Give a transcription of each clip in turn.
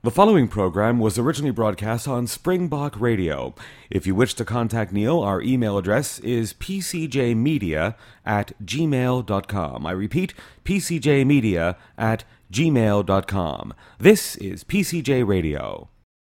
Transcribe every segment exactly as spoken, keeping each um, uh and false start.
The following program was originally broadcast on Springbok Radio. If you wish to contact Neil, our email address is p c j media at gmail dot com. I repeat, p c j media at gmail dot com. This is P C J Radio.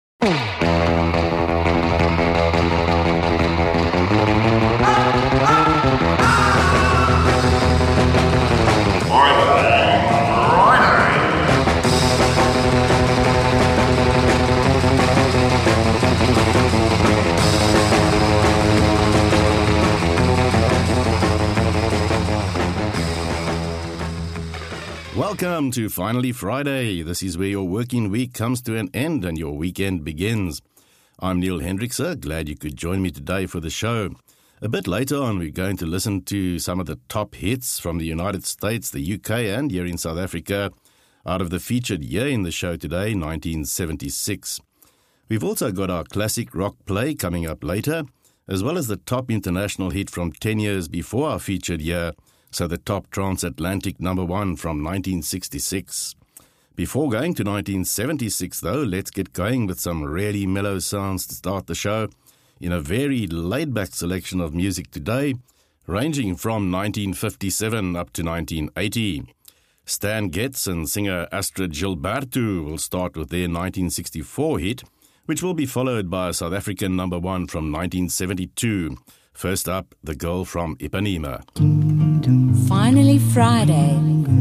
Welcome to Finally Friday. This is where your working week comes to an end and your weekend begins. I'm Neil Hendrickse. Glad you could join me today for the show. A bit later on, we're going to listen to some of the top hits from the United States, the U K, and here in South Africa out of the featured year in the show today, nineteen seventy-six. We've also got our classic rock play coming up later, as well as the top international hit from ten years before our featured year, so the top transatlantic number one from nineteen sixty-six. Before going to nineteen seventy-six, though, let's get going with some really mellow sounds to start the show in a very laid-back selection of music today, ranging from nineteen fifty-seven up to nineteen eighty. Stan Getz and singer Astrid Gilberto will start with their nineteen sixty-four hit, which will be followed by a South African number one from nineteen seventy-two. First up, The Girl from Ipanema. Finally Friday.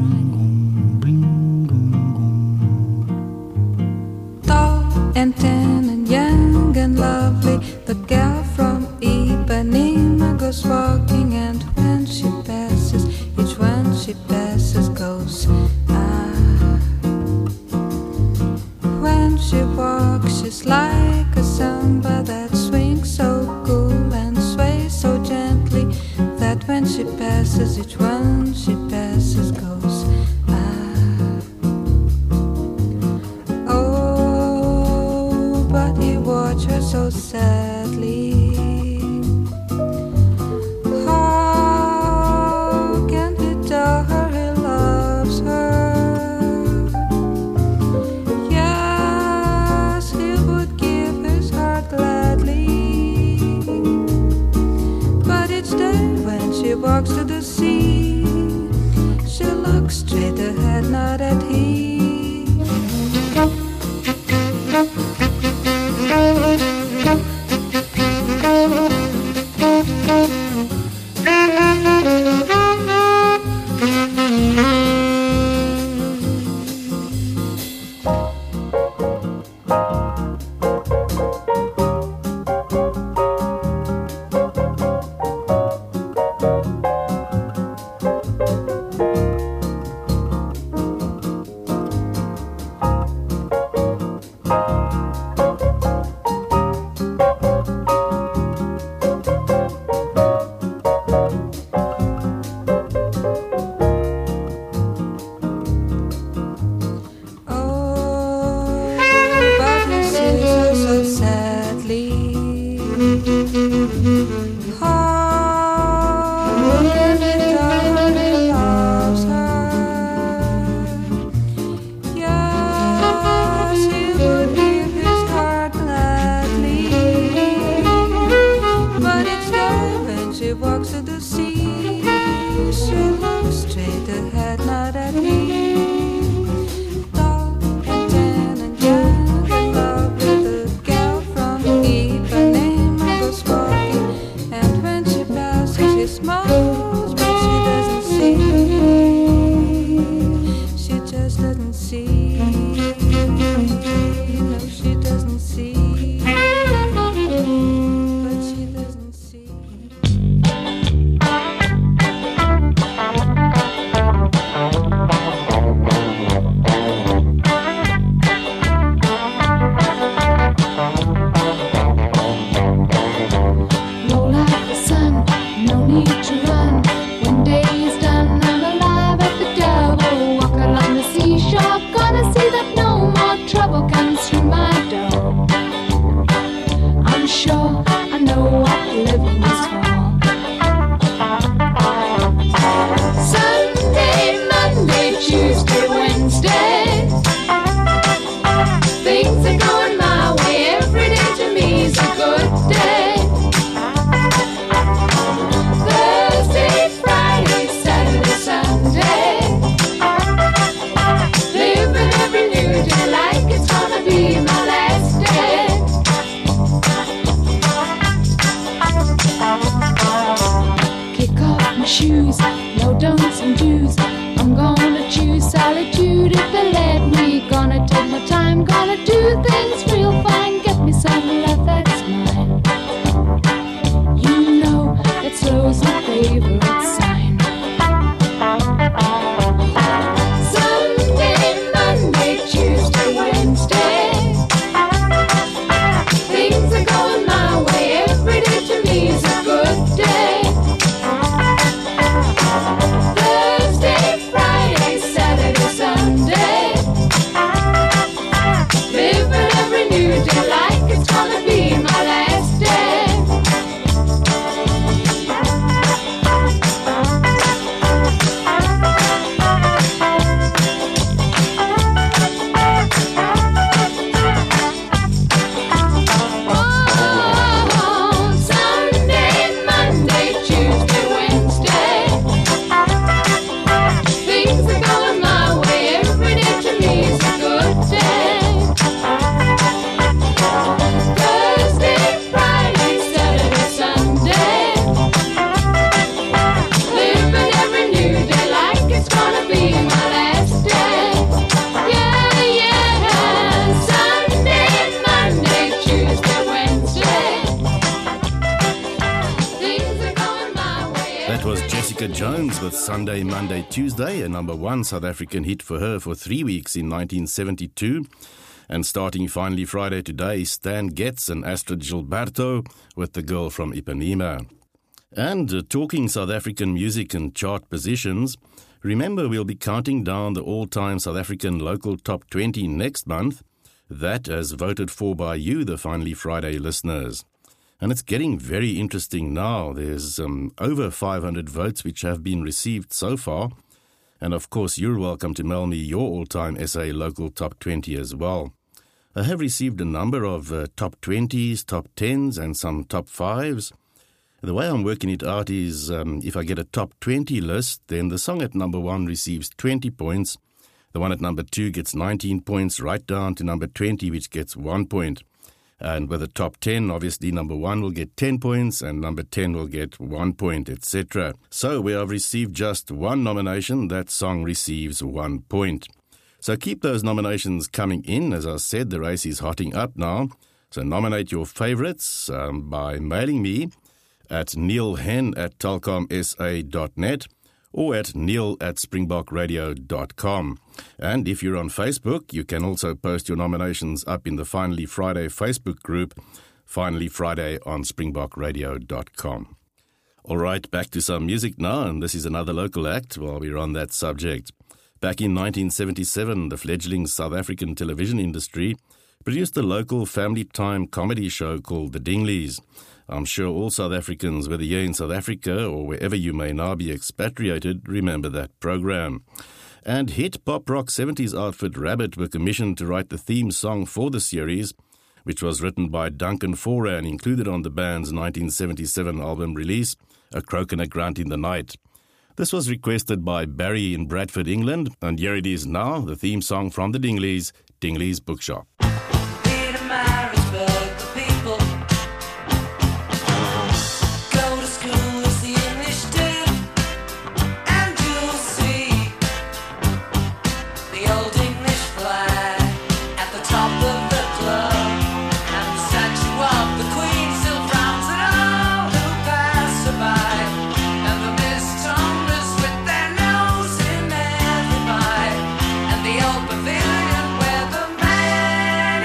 Tall and tan and young and lovely, the girl from Ipanema goes walking, and when she passes, each one she passes goes ah. When she walks, she's like a samba that swings so cool and sways so gently, that when she passes, each one she passes goes ah. Oh, but he watched her so sadly. How can he tell her he loves her? Yes, he would give his heart gladly, but each day when she walks to the sea, she looks straight ahead, not at he. Things are going my way. Every day to me is a good day. Thursday, Friday, Saturday, Sunday. Living every new day like it's gonna be my last day. Kick off my shoes, no don'ts and do's. I'm gonna choose solitude if they let me. Gonna take my time, gonna do things real fine. Get me some love that's mine. You know that slow's my favorite sign. Sunday, Monday, Tuesday, Wednesday. Things are going my way. Every day to me is a good day. Thursday, Friday, Saturday, Sunday. Living every new day like it's gonna be my last day. Oh, Sunday, Monday, Tuesday, Wednesday. Things are going my way. Every day to me is a good day. Thursday, Friday, Saturday, Sunday. Living every new day like it's gonna be my last day. Yeah, yeah. Sunday, Monday, Tuesday, Wednesday. Things are going my way. That was Jessica Jones with Sunday, Monday, Tuesday, a number one South African hit for her for three weeks in nineteen seventy-two. And starting finally Friday today, Stan Getz and Astrid Gilberto with The Girl from Ipanema. And uh, talking South African music and chart positions, remember we'll be counting down the all-time South African local top twenty next month, that as voted for by you, the Finally Friday listeners. And it's getting very interesting now. There's um, over five hundred votes which have been received so far. And of course, you're welcome to mail me your all-time S A local top twenty as well. I have received a number of uh, top twenties, top tens, and some top fives. The way I'm working it out is um, if I get a top twenty list, then the song at number one receives twenty points. The one at number two gets nineteen points, right down to number twenty, which gets one point. And with the top ten, obviously number one will get ten points and number ten will get one point, et cetera. So where I've received just one nomination, that song receives one point. So keep those nominations coming in. As I said, the race is hotting up now. So nominate your favorites um, by mailing me at neilhen at telkomsa dot net or at neil at springbok radio dot com. And if you're on Facebook, you can also post your nominations up in the Finally Friday Facebook group, Finally Friday on springbok radio dot com. All right, back to some music now, and this is another local act while we're on that subject. Back in nineteen seventy-seven, the fledgling South African television industry produced a local family time comedy show called The Dingleys. I'm sure all South Africans, whether you're in South Africa or wherever you may now be expatriated, remember that program. And hit pop rock seventies outfit Rabbit were commissioned to write the theme song for the series, which was written by Duncan Fora and included on the band's nineteen seventy-seven album release, A Croak and a Grunt in the Night. This was requested by Barry in Bradford, England, and here it is now, the theme song from the Dingleys, Dingleys Bookshop. Pavilion where the man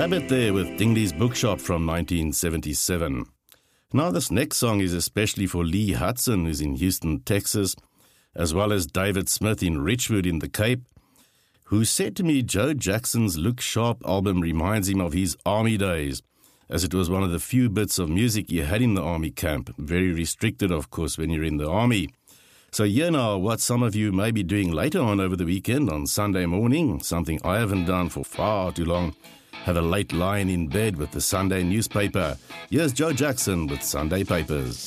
Rabbit there with Dingley's Bookshop from nineteen seventy-seven. Now this next song is especially for Lee Hudson, who's in Houston, Texas, as well as David Smith in Richwood in the Cape, who said to me Joe Jackson's Look Sharp album reminds him of his army days, as it was one of the few bits of music he had in the army camp, very restricted of course when you're in the army. So here now what some of you may be doing later on over the weekend on Sunday morning, something I haven't done for far too long, have a late line in bed with the Sunday newspaper. Here's Joe Jackson with Sunday Papers.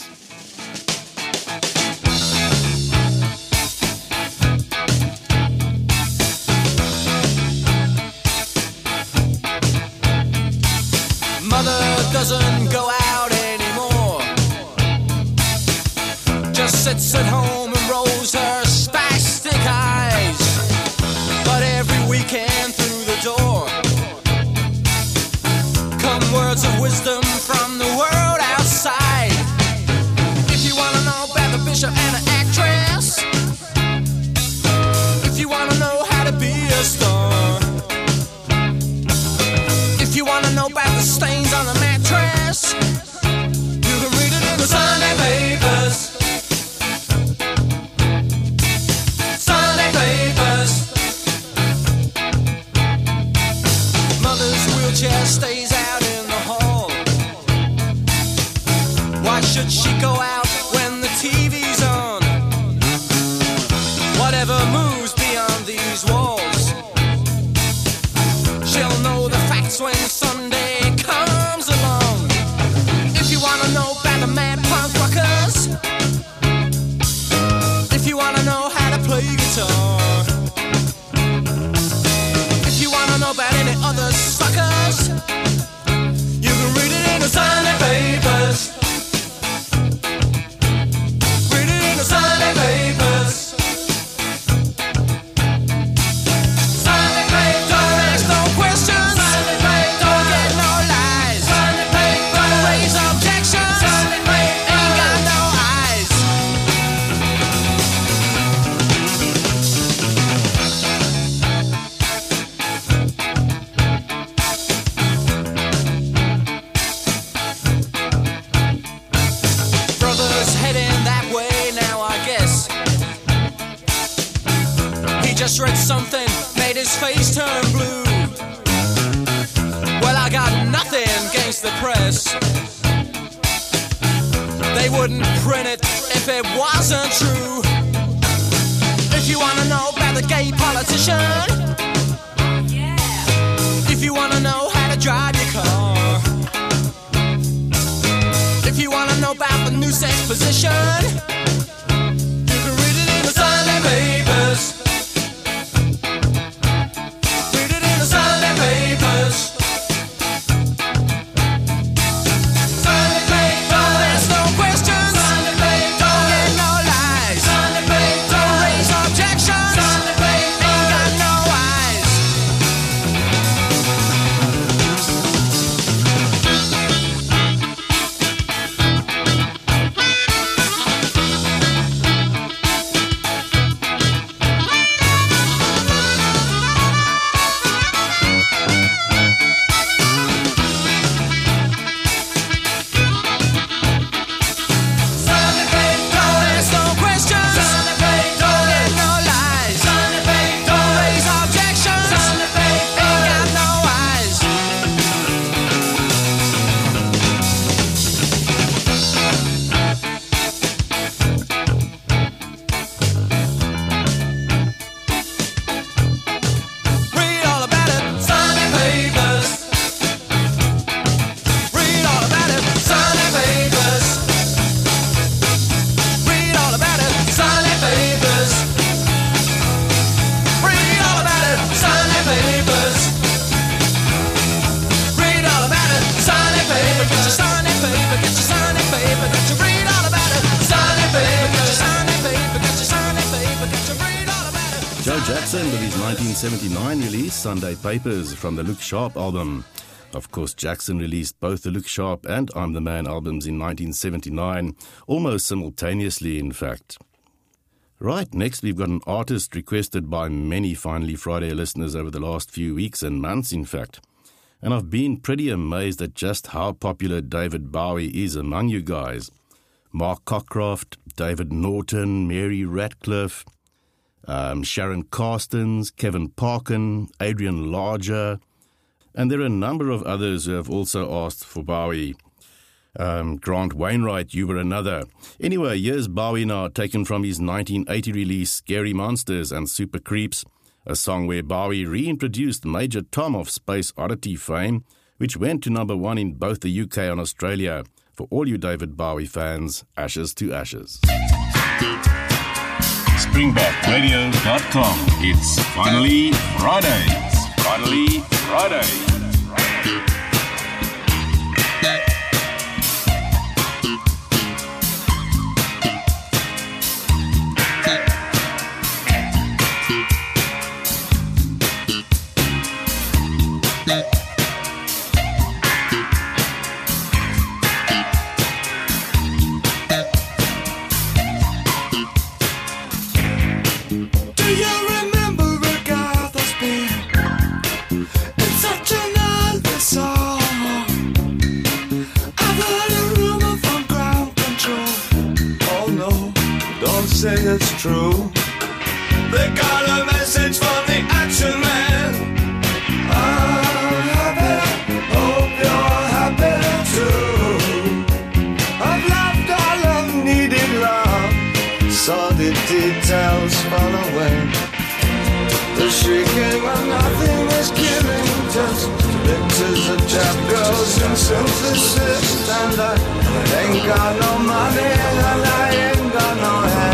Mother doesn't go out anymore, just sits at home and rolls her spastic eyes. But every weekend through the door come words of wisdom from the world outside. If you want to know about the bishop and the actress, if you want to know how to be a star, if you want to know about the stains on the mattress, you can read it in the Sunday papers. Sunday papers. Mother's wheelchair stays out in the hall. Why should she go out when the T V's on? Whatever moves beyond these walls, she'll know the facts when Sunday comes along. If you want to know about the mad punk rockers, if you want to know how to play guitar, if you want to know about any other suckers, you can read it in the Sunday papers. Read it in the Sunday papers. Sunday papers. Don't ask no questions. Sunday papers. Don't get no lies. Sunday papers. Don't raise objections. Sunday papers. Ain't got no eyes. Brother's heading that way now, I guess. He just read something, made his face turn blue. Well, I got nothing against the press. They wouldn't print it if it wasn't true. If you want to know about the gay politician, if you want to know how to drive your car, if you want to know about the new sex position, you can read it in the Sunday papers. Read it in the Sunday papers. Sunday papers. Don't ask no questions. Sunday papers. Don't get no lies. Sunday papers. Don't raise objections. Sunday papers. Ain't got no eyes. Sunday papers. Don't ask no questions. Sunday papers. Don't get no lies. Sunday papers. Don't raise objections. Sunday papers. Ain't got no eyes. Read all about it. Sunday papers. Read all about it. Sunday papers. Read all about it. Sunday papers. Read all about it. Sunday papers. Read all about it. Sunday paper. Get your Sunday paper. Get your Sunday paper. Get your read all about it. Sunday paper. Get your Sunday paper. Get your Sunday paper. Get your read all about it. Joe Jackson with his nineteen seventy-nine release, Sunday Papers, from the Look Sharp album. Of course, Jackson released both the Look Sharp and I'm the Man albums in nineteen seventy-nine, almost simultaneously, in fact. Right, next we've got an artist requested by many Finally Friday listeners over the last few weeks and months, in fact. and I've been pretty amazed at just how popular David Bowie is among you guys. Mark Cockcroft, David Norton, Mary Ratcliffe, um, Sharon Carstens, Kevin Parkin, Adrian Larger, and there are a number of others who have also asked for Bowie. Um, Grant Wainwright, you were another. Anyway, here's Bowie now, taken from his nineteen eighty release Scary Monsters and Super Creeps, a song where Bowie reintroduced Major Tom of Space Oddity fame, which went to number one in both the U K and Australia. For all you David Bowie fans, Ashes to Ashes. Springbok Radio dot com. It's finally Friday. It's finally Friday. Say it's true. They got a message from the Action Man. I'm happy, hope you're happy too. I've loved all I've needed love, saw the details fall away. The shrieking when nothing is killing, just pictures of chap girls and synthesis. And I ain't got no money and I ain't got no hands.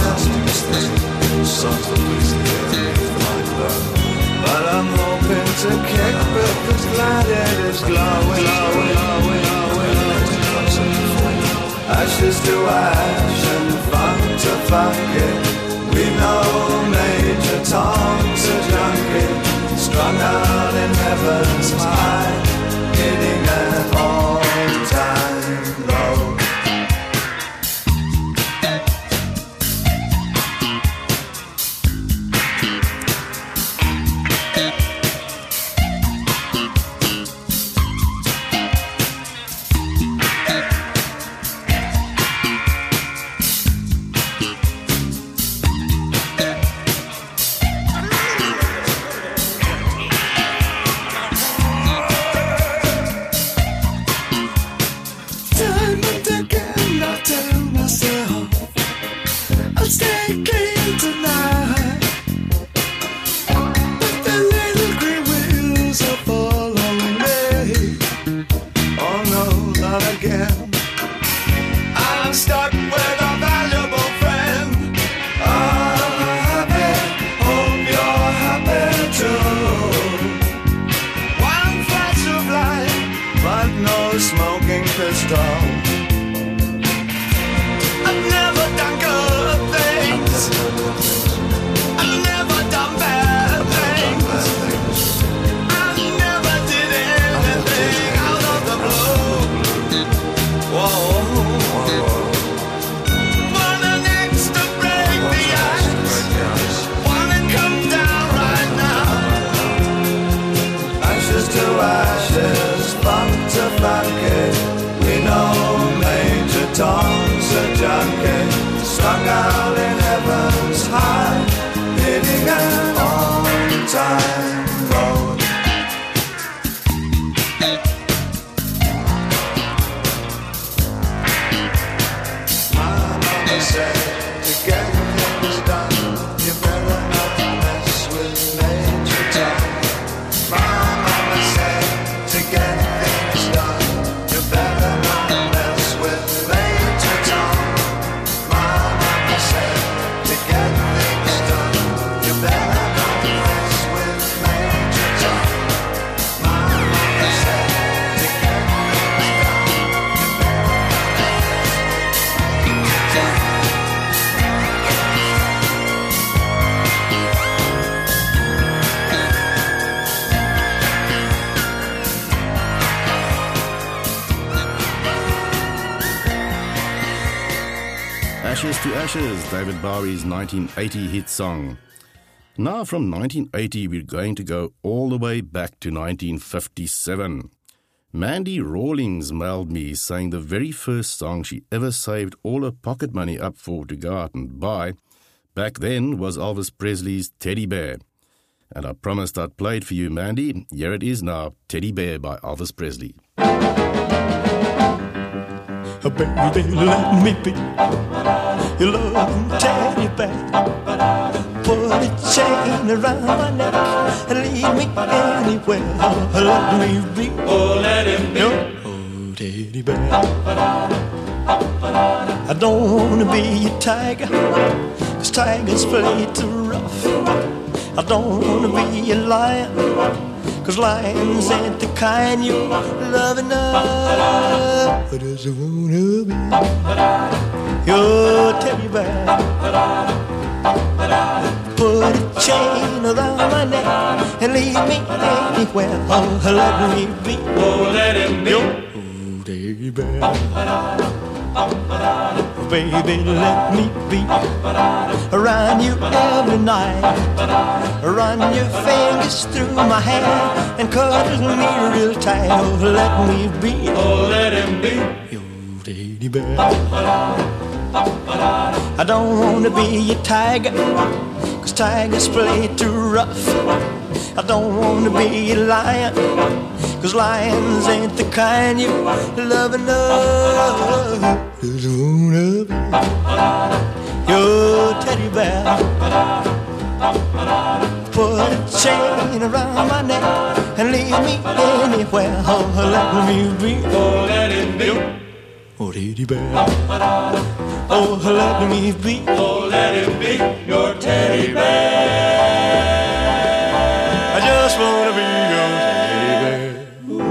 But I'm hoping to kick because glad it is glowing, glowing, glowing, glowing. Ashes to ash and funk to funk it. We know Major Tom's a junkie, strung out in heaven's high, hitting an all-time low. Ashes to Ashes, David Bowie's nineteen eighty hit song. Now from nineteen eighty, we're going to go all the way back to nineteen fifty-seven. Mandy Rawlings mailed me saying the very first song she ever saved all her pocket money up for to go out and buy back then was Elvis Presley's Teddy Bear. And I promised I'd play it for you, Mandy. Here it is now, Teddy Bear by Elvis Presley. Baby, let me be your loving teddy bear. Put a chain around my neck and lead me anywhere. Let me be, Oh, let him be. your oh, teddy bear. I don't wanna be a tiger, 'cause tigers play too rough. I don't wanna be a lion, 'cause lions ain't the kind you love enough. I just wanna be your teddy bear. Put a chain around my neck and lead me anywhere. Oh, let me be, Oh, let him be. your oh, teddy bear. Baby, let me be around you every night. Run your fingers through my hair and cuddle me real tight. Oh, let me be, Oh, let him be. your teddy bear. I don't wanna be a tiger, 'cause tigers play too rough. I don't wanna be a lion, 'cause lions ain't the kind you love enough. Just wanna be your teddy bear. Put a chain around my neck and lead me anywhere. Oh, let me be, Oh, let him be. oh, teddy bear. Oh, let me be, Oh, let him be your teddy bear. I just wanna be your teddy bear.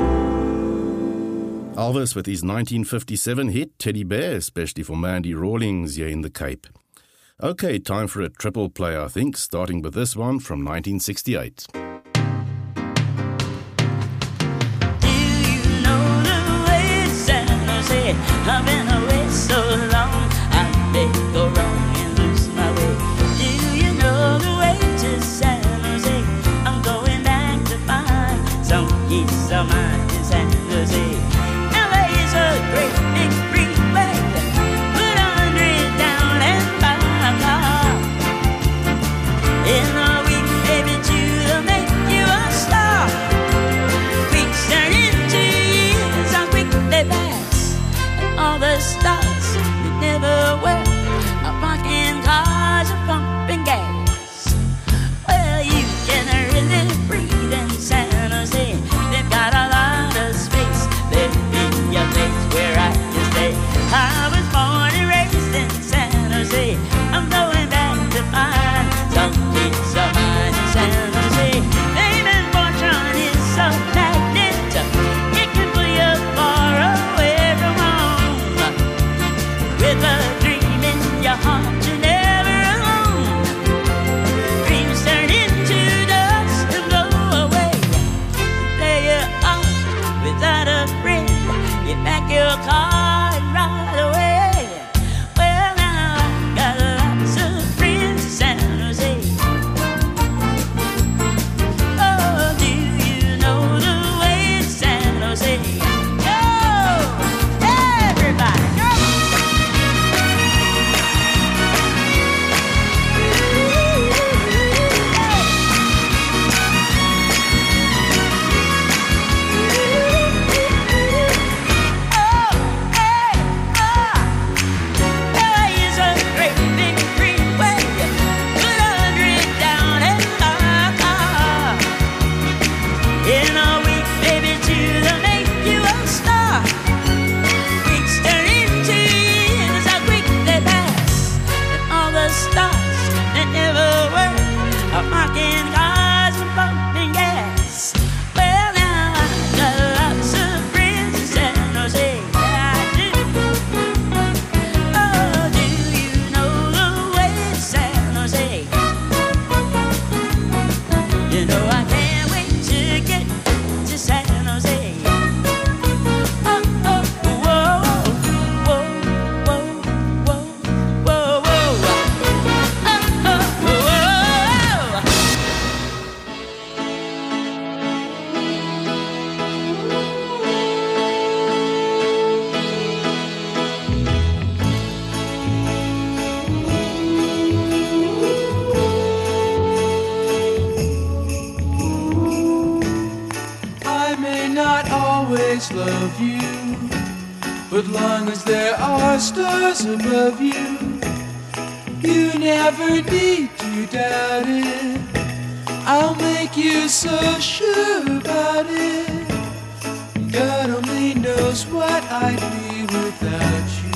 Elvis with his nineteen fifty-seven hit Teddy Bear, especially for Mandy Rawlings here in the Cape. Okay, time for a triple play, I think, starting with this one from nineteen sixty-eight. Do you know the way to San Jose? I've been away so long, I may go wrong and lose my way. Do you know the way to San Jose? I'm going back to find some peace of mind in San Jose. L A is a great big freeway. Put a hundred down and buy a car. In a week, baby, to make you a star. Weeks turn into years, how quick they pass. And all the stars we never were are parking cars and pumping gas. Well, you can really breathe in San Jose. They've got a lot of space. They've been your place where I can stay. I was born and raised in San Jose. I'm going back to find some peace of mind in San Jose. David Fortran is a magnet. It can pull you far away from home. With a dream always love you, but long as there are stars above you, you never need to doubt it. I'll make you so sure about it. God only knows what I'd be without you.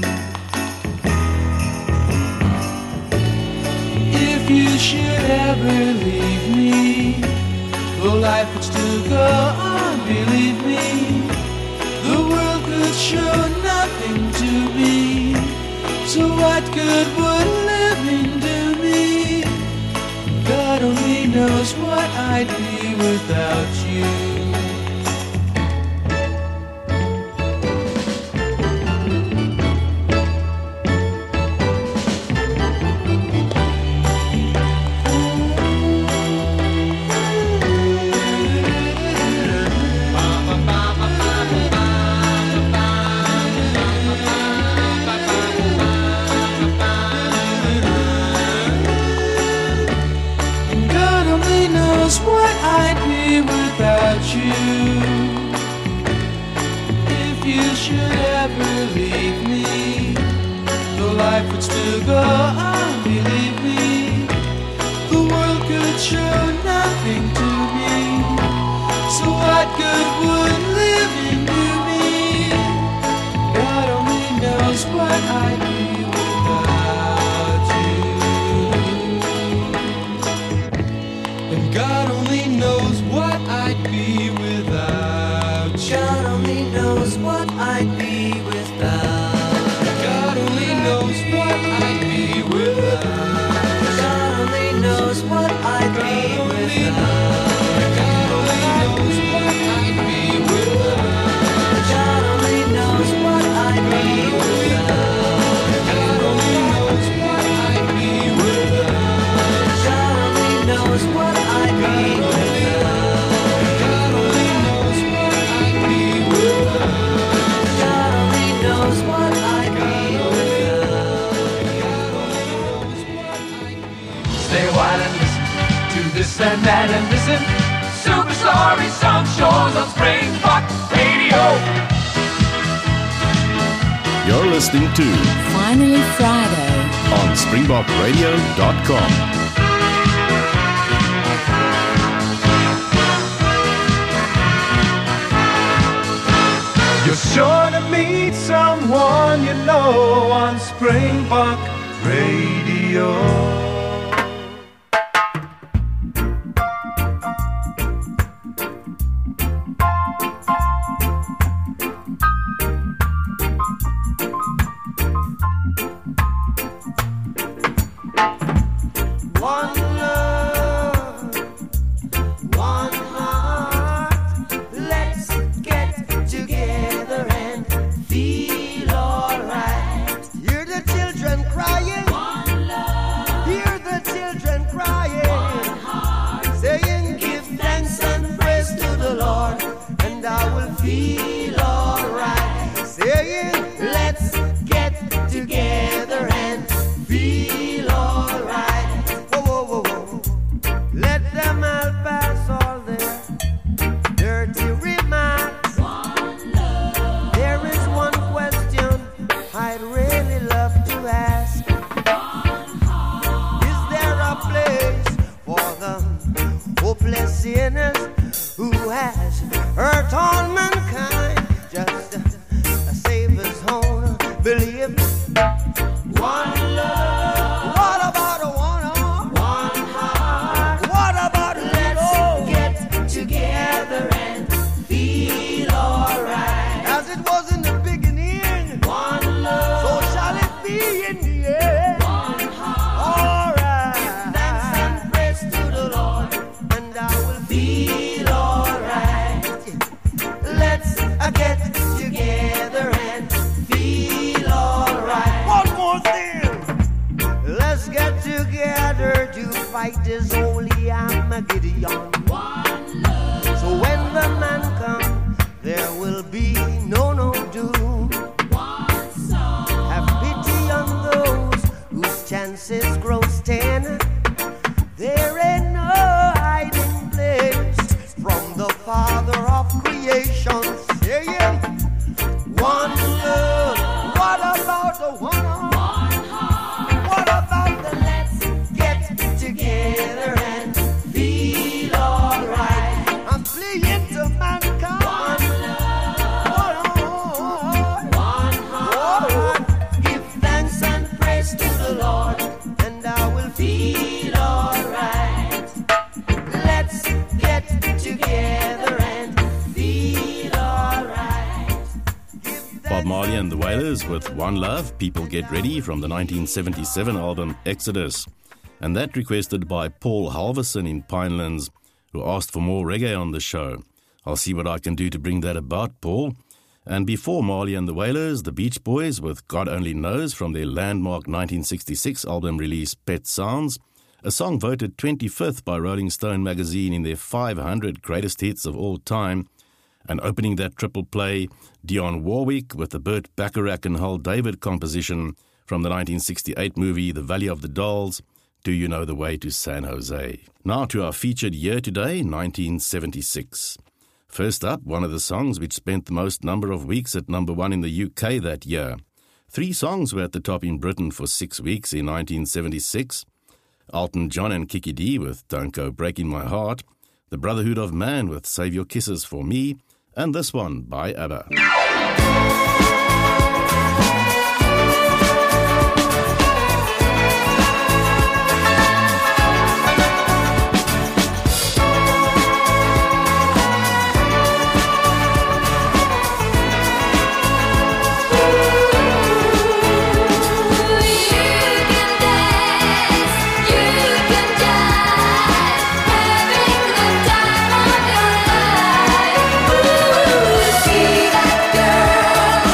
If you should ever leave me, well, life would still go on, believe me. The world could show nothing to me, so what good would living do me? God only knows what I'd be without you. What I'd be without you. If you should ever leave me, the life would still go on, believe me. The world could show nothing to me, so what good would living do me? God only knows what I'd be without you. And God only knows what I'd be without you. God only knows what I'd be without. God only knows what I'd be without. God only knows what I'd be without. God only knows what I'd be without. God only knows what I'd be without. God only knows what I'd be without. God only knows what I'd be without. God only knows what I'd be without. God only knows what I'd be without. Stay a while and listen to this and that and listen. Super Story Song Shows on Springbok Radio. You're listening to Finally Friday on springbok radio dot com. You're sure to meet someone you know on Springbok Radio. One love, one heart. Let's get together and feel alright. Hear the children crying. One love. Hear the children crying. One heart. Saying, give thanks and praise to the Lord, and I will feel alright. Saying, let's get together and feel alright. Whoa, whoa, whoa, whoa. Let them all pass all their dirty remarks. One love. There is one question I'd really love to ask. One heart. Is there a place for the hopeless sinners who has hurt all mankind? Just a, a Savior's own belief. One love. What about a one heart? One heart. What about a let's get together and feel alright? As it was in the beginning. One love. So shall it be in the end. One heart. Alright. Give thanks and praise to the Lord, and I will feel alright. Let's uh, get together and feel alright. One more thing. Let's get together to fight this holy Armageddon. One love. So when the man comes, there will be no no doom. One song. Have pity on those whose chances grow ten. There ain't no hiding place from the Father of creation. Yeah, yeah. One love. What about the one heart? What about the let's get together and feel alright? I'm pleading to mankind. One love. One heart. Give thanks and praise to the Lord, and I will feel alright. Let's get together and feel alright. Bob Marley and the Wailers with One Love, People Get Ready from the nineteen seventy-seven album Exodus. And that requested by Paul Halverson in Pinelands, who asked for more reggae on the show. I'll see what I can do to bring that about, Paul. And before Marley and the Wailers, the Beach Boys with God Only Knows from their landmark nineteen sixty-six album release Pet Sounds, a song voted twenty-fifth by Rolling Stone magazine in their five hundred greatest hits of all time. And opening that triple play, Dionne Warwick with the Burt Bacharach and Hal David composition from the nineteen sixty-eight movie The Valley of the Dolls, Do You Know the Way to San Jose? Now to our featured year today, nineteen seventy-six. First up, one of the songs which spent the most number of weeks at number one in the U K that year. Three songs were at the top in Britain for six weeks in nineteen seventy-six. Elton John and Kiki Dee with Don't Go Breaking My Heart, The Brotherhood of Man with Save Your Kisses for Me, and this one by ABBA. See that girl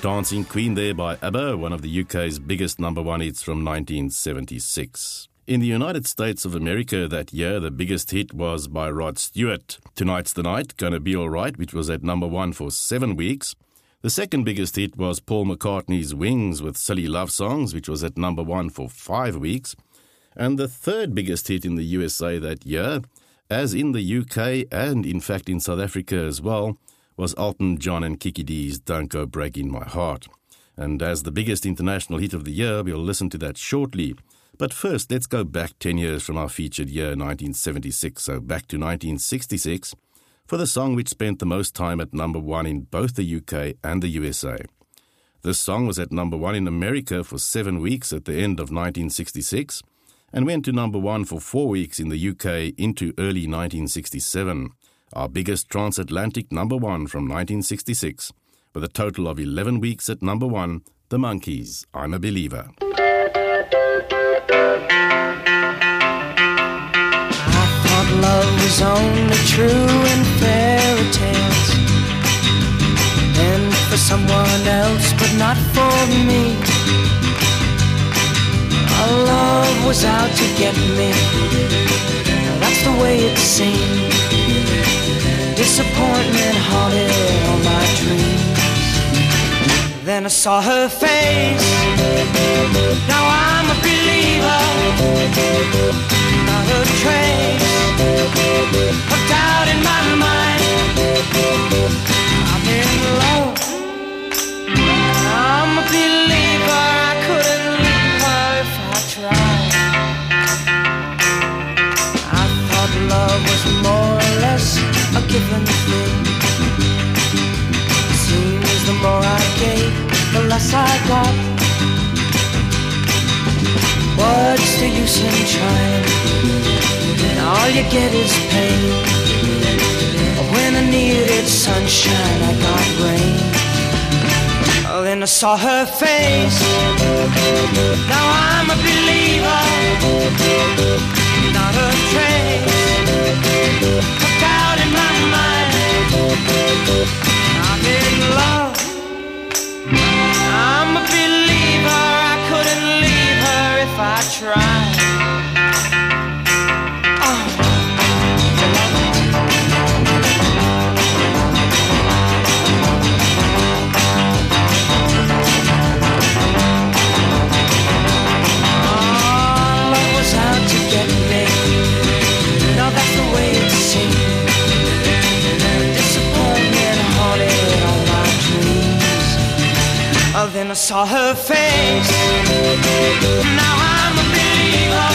Dancing Queen there by ABBA, one of the U K's biggest number one hits from nineteen seventy-six. In the United States of America that year, the biggest hit was by Rod Stewart, Tonight's the Night, Gonna Be Alright, which was at number one for seven weeks. The second biggest hit was Paul McCartney's Wings with Silly Love Songs, which was at number one for five weeks. And the third biggest hit in the U S A that year, as in the U K and in fact in South Africa as well, was Elton John and Kiki D's Don't Go Breaking My Heart. And as the biggest international hit of the year, we'll listen to that shortly. But first, let's go back ten years from our featured year, nineteen seventy-six, so back to nineteen sixty-six, for the song which spent the most time at number one in both the U K and the U S A. This song was at number one in America for seven weeks at the end of nineteen sixty-six, and went to number one for four weeks in the U K into early nineteen sixty-seven. Our biggest transatlantic number one from nineteen sixty-six, with a total of eleven weeks at number one, The Monkees, I'm a Believer. I thought love was only true in fairy tales, and for someone else, but not for me. Our love was out to get me, that's the way it seemed. Disappointment haunted all my dreams. Then I saw her face, now I'm a believer. Not a trace of doubt in my mind. I'm in love, I'm a believer. I couldn't leave her if I tried. I thought love was more or less a given thing. Seems the more I gave, the less I got. What's the use in trying? And all you get is pain. When I needed sunshine, I got rain. Oh, then I saw her face, now I'm a believer. Not a trace of doubt in my mind. I'm in love, I'm a believer. I couldn't leave her if I tried. Then I saw her face, now I'm a believer.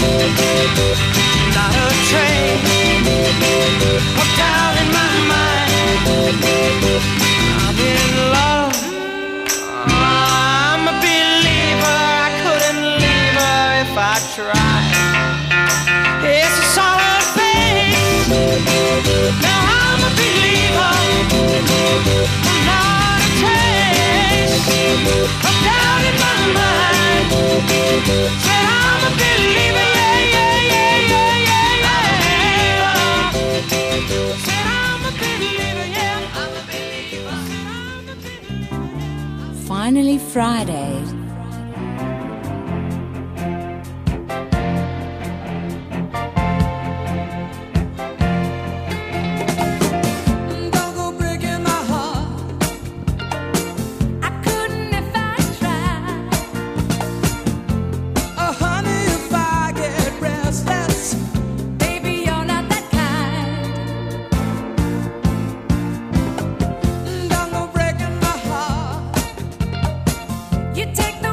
Not a trace of doubt in my mind. I'm in love, I'm a believer. I couldn't leave her if I tried. Yes, I saw her face, now I'm a believer. Not a trace of doubt in my mind. Said I'm a believer, yeah, yeah, yeah, yeah, yeah, yeah. Said I'm a believer, yeah, I'm a believer. Said I'm a believer. Finally Friday. You take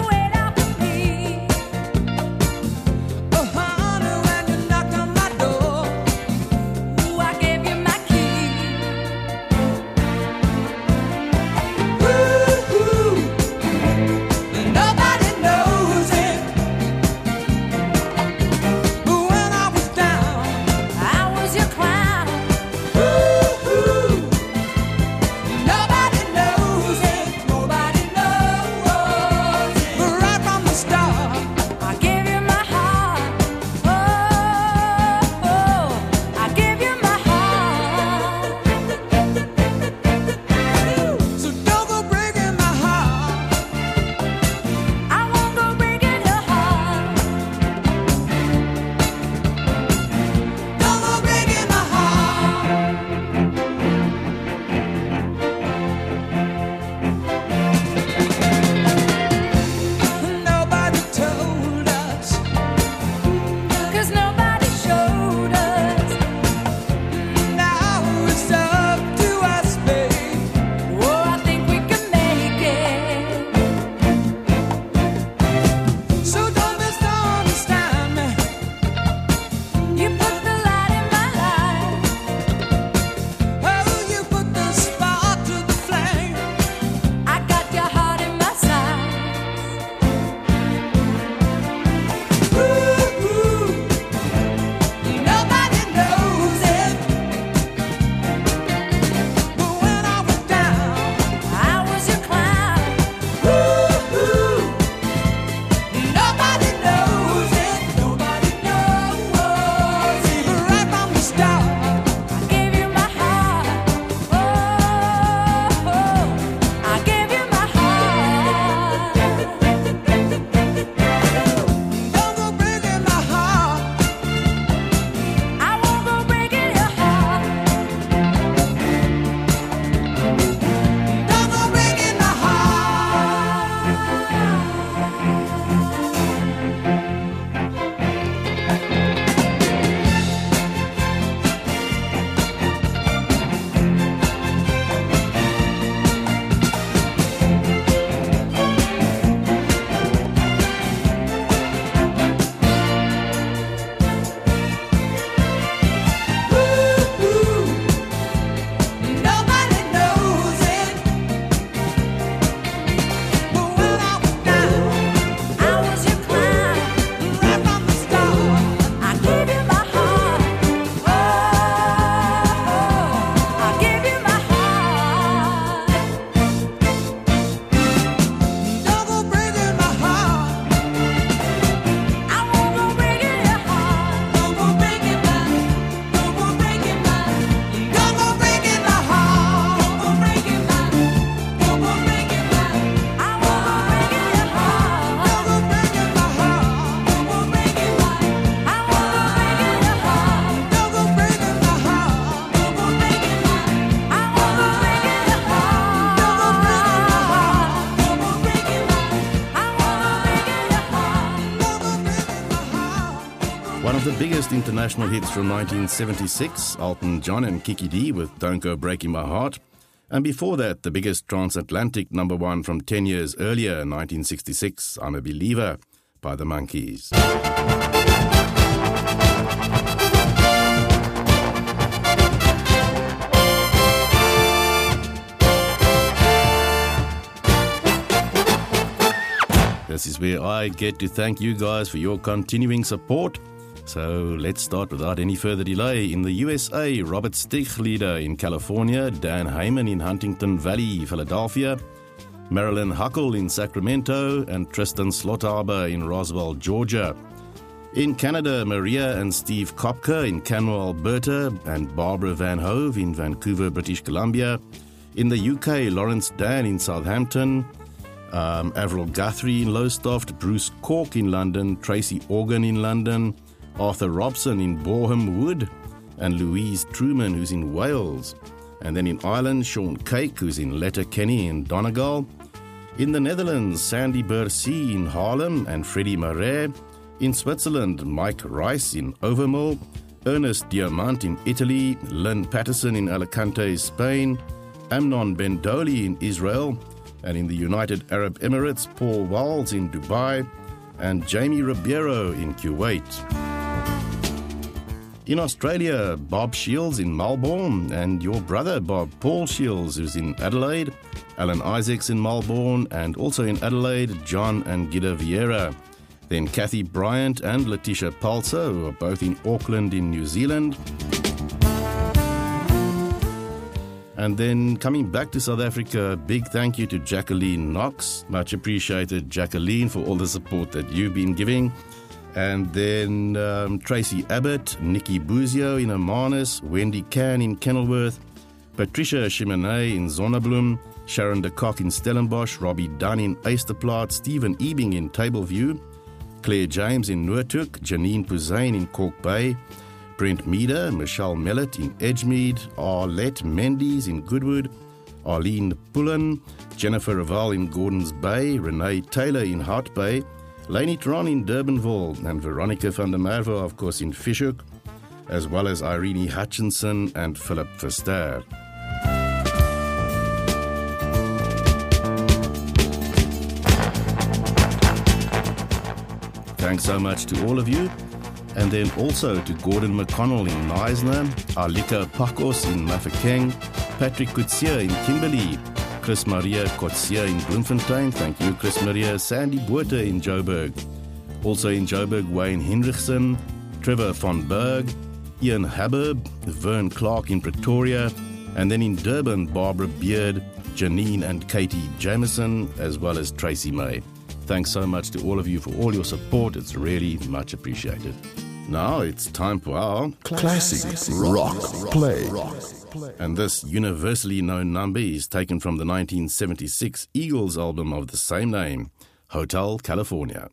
biggest international hits from nineteen seventy-six, Elton John and Kiki Dee with Don't Go Breaking My Heart. And before that, the biggest transatlantic number one from ten years earlier, nineteen sixty-six, I'm a Believer by the Monkees. This is where I get to thank you guys for your continuing support. So let's start without any further delay. In the U S A, Robert Stigleder in California, Dan Heyman in Huntington Valley, Philadelphia, Marilyn Huckle in Sacramento, and Tristan Slothaber in Roswell, Georgia. In Canada, Maria and Steve Kopka in Canmore, Alberta, and Barbara Van Hove in Vancouver, British Columbia. In the U K, Lawrence Dan in Southampton, Um, Avril Guthrie in Lowestoft, Bruce Cork in London, Tracy Organ in London, Arthur Robson in Boreham Wood, and Louise Truman, who's in Wales. And then in Ireland, Sean Cake, who's in Letterkenny in Donegal. In the Netherlands, Sandy Bercy in Haarlem and Freddie Marais. In Switzerland, Mike Rice in Overmore, Ernest Diamant in Italy, Lynn Patterson in Alicante, Spain, Amnon Bendoli in Israel, and in the United Arab Emirates, Paul Walls in Dubai, and Jamie Ribeiro in Kuwait. In Australia, Bob Shields in Melbourne, and your brother Bob Paul Shields, who's in Adelaide, Alan Isaacs in Melbourne, and also in Adelaide, John and Gida Vieira. Then Kathy Bryant and Letitia Palser, who are both in Auckland in New Zealand. And then coming back to South Africa, big thank you to Jacqueline Knox. Much appreciated, Jacqueline, for all the support that you've been giving. And then um, Tracy Abbott, Nikki Buzio in Amanus, Wendy Can in Kenilworth, Patricia Chimenez in Zonnebloem, Sharon de Kock in Stellenbosch, Robbie Dunn in Eysterplaat, Stephen Ebing in Tableview, Claire James in Noordhoek, Janine Puzane in Cork Bay, Brent Meader, Michelle Mellett in Edgemead, Arlette Mendes in Goodwood, Arlene Pullen, Jennifer Raval in Gordons Bay, Renee Taylor in Hart Bay, Lainey Tron in Durbanville, and Veronica van der Merwe, of course, in Fishhook, as well as Irene Hutchinson and Philip Verster. Thanks so much to all of you. And then also to Gordon McConnell in Neisner, Alika Pakos in Mafeking, Patrick Kutsia in Kimberley, Chris Maria Kotsia in Bloemfontein, thank you Chris Maria, Sandy Botha in Joburg, also in Joburg Wayne Hendrickson, Trevor von Berg, Ian Habib, Vern Clark in Pretoria, and then in Durban Barbara Beard, Janine and Katie Jameson, as well as Tracy May. Thanks so much to all of you for all your support. It's really much appreciated. Now it's time for our Classic Rock Play. And this universally known number is taken from the nineteen seventy-six Eagles album of the same name, Hotel California.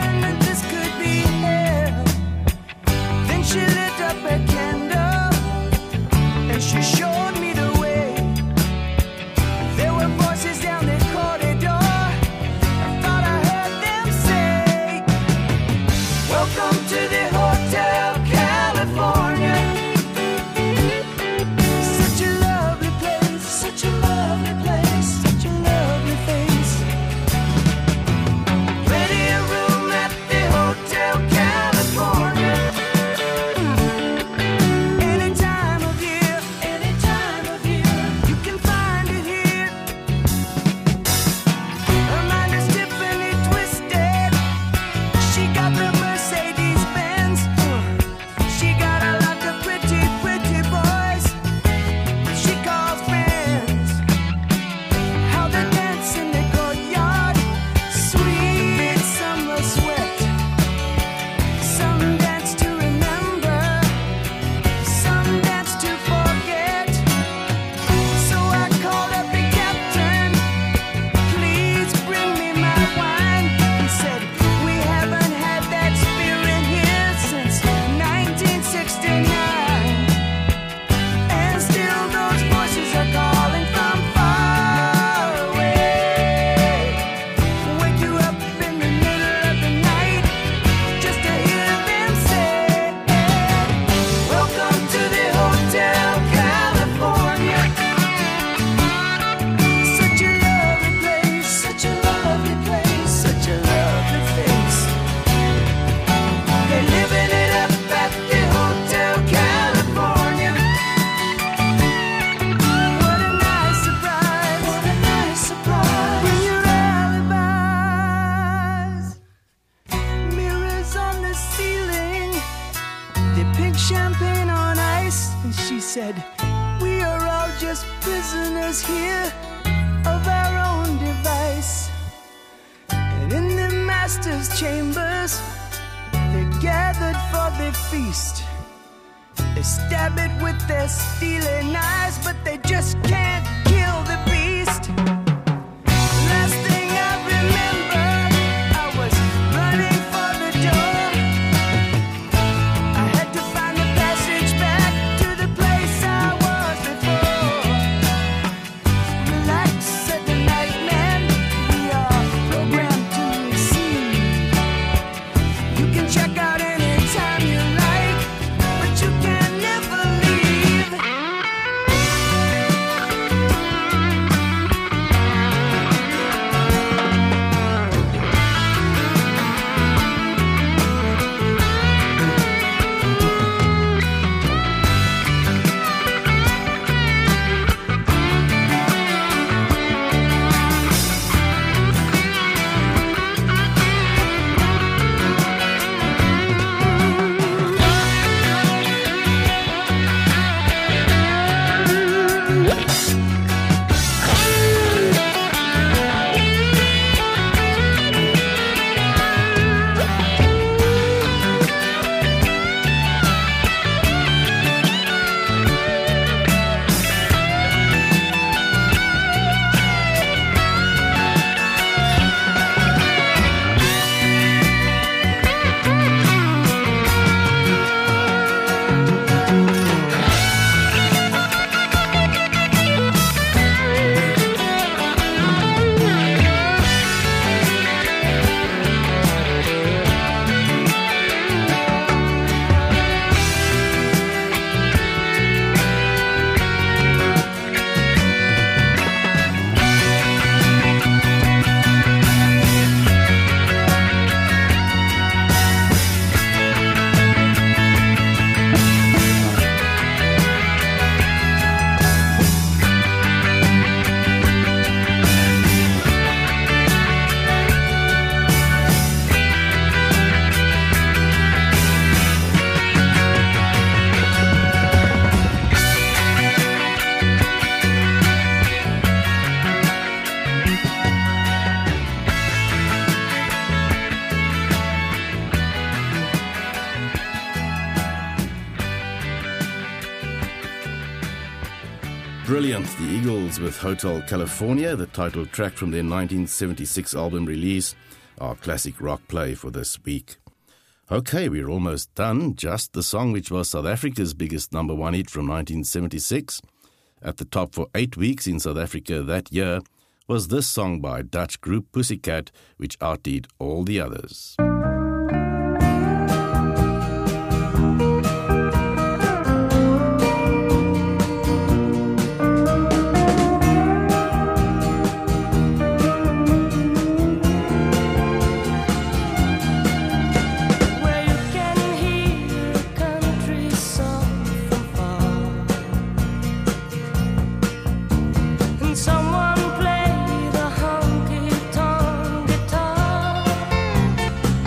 She lit up a candle hear of our own device. And in the master's chambers, they're gathered for the feast. They stab it with their steely knives, but they just can't kill the beast. Last thing I remember, I was running for the door. I had to find the passage back to the place I was before. Relax, said the night man, we are programmed to receive. You can check out anytime you like, but you can never leave. Brilliant. The Eagles with Hotel California, the title track from their nineteen seventy-six album release, our classic rock play for this week. Okay, we're almost done. Just the song which was South Africa's biggest number one hit from nineteen seventy-six. At the top for eight weeks in South Africa that year was this song by Dutch group Pussycat, which outdid all the others. Someone play the honky-tonk guitar.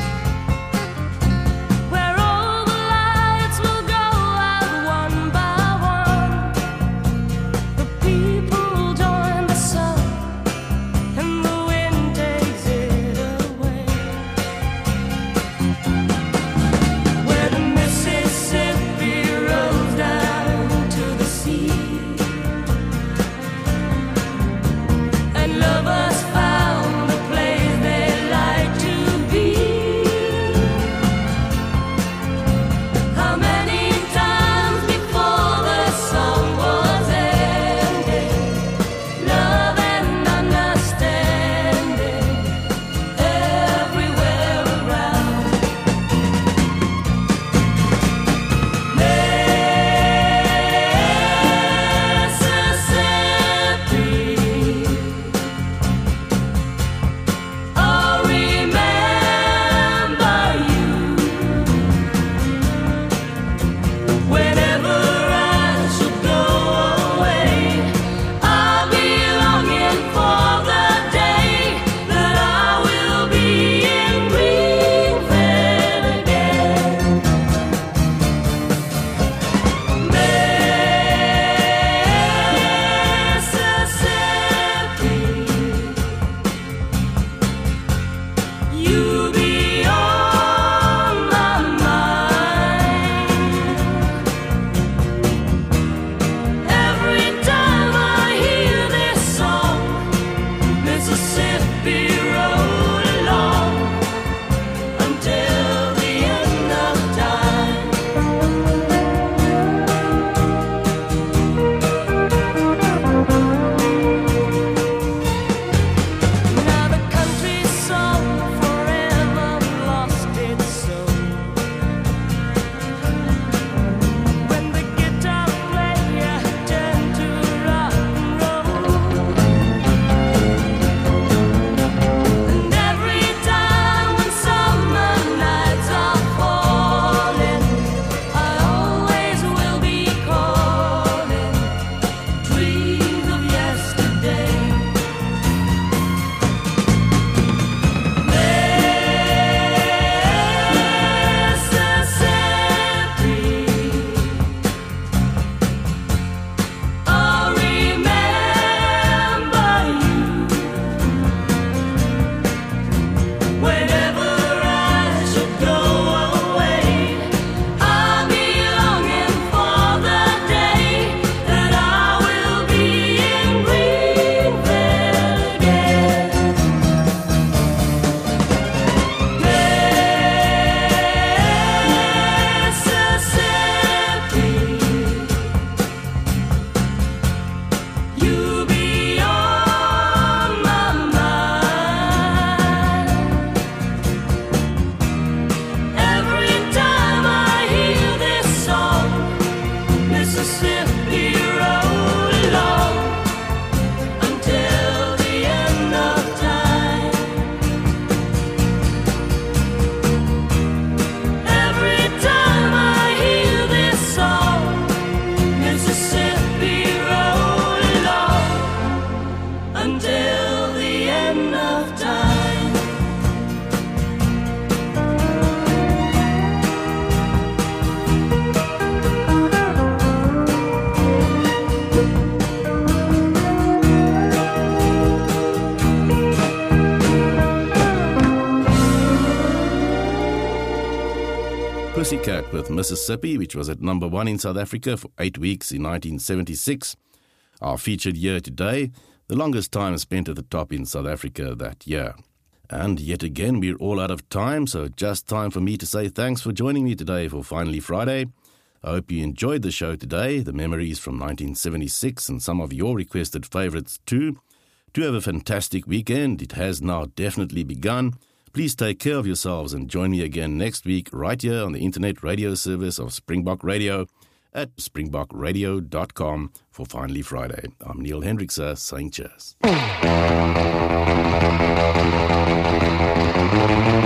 Pussycat with Mississippi, which was at number one in South Africa for eight weeks in nineteen seventy-six. Our featured year today, the longest time spent at the top in South Africa that year. And yet again, we're all out of time, so just time for me to say thanks for joining me today for Finally Friday. I hope you enjoyed the show today, the memories from nineteen seventy-six and some of your requested favourites too. Do have a fantastic weekend. It has now definitely begun. Please take care of yourselves and join me again next week right here on the internet radio service of Springbok Radio at springbok radio dot com for Finally Friday. I'm Neil Hendrickse saying cheers.